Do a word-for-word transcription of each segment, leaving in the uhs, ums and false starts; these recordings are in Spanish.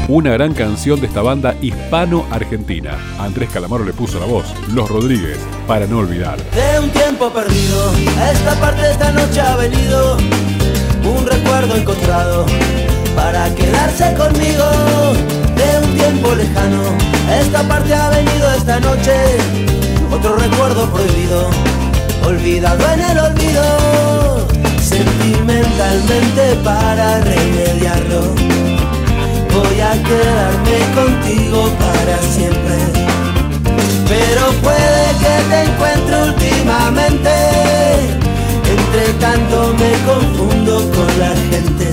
Una gran canción de esta banda hispano-argentina. Andrés Calamaro le puso la voz. Los Rodríguez, Para no olvidar. De un tiempo perdido, a esta parte de esta noche ha venido un recuerdo encontrado para quedarse conmigo. De un tiempo lejano, a esta parte ha venido esta noche otro recuerdo prohibido, olvidado en el olvido. Sentimentalmente para remediarlo, voy a quedarme contigo para siempre. Pero puede que te encuentre últimamente, entre tanto me confundo con la gente.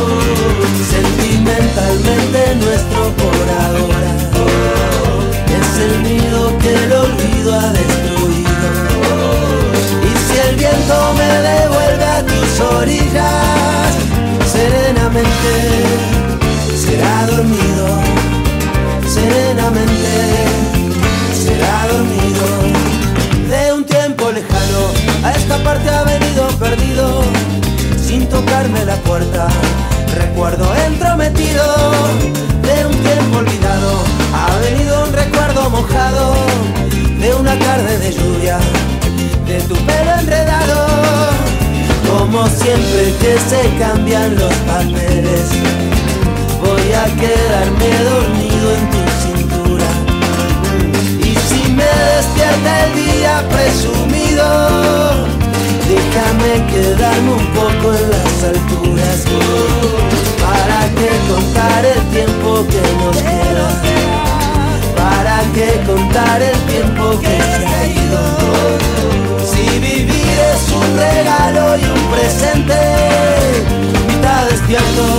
Sentimentalmente nuestro por ahora es el nido que el olvido ha destruido. Y si el viento me devuelve a tus orillas, serenamente será dormido, serenamente será dormido. De un tiempo lejano, a esta parte ha venido perdido, sin tocarme la puerta, recuerdo entrometido. De un tiempo olvidado, ha venido un recuerdo mojado, de una tarde de lluvia, de tu pelo enredado. Como siempre que se cambian los papeles, voy a quedarme dormido en tu cintura. Y si me despierta el día presumido, déjame quedarme un poco en las alturas, para que contar el tiempo que nos queda, para que contar el tiempo que se ha ido. Si vivir es un regalo y un presente, mitad despierto,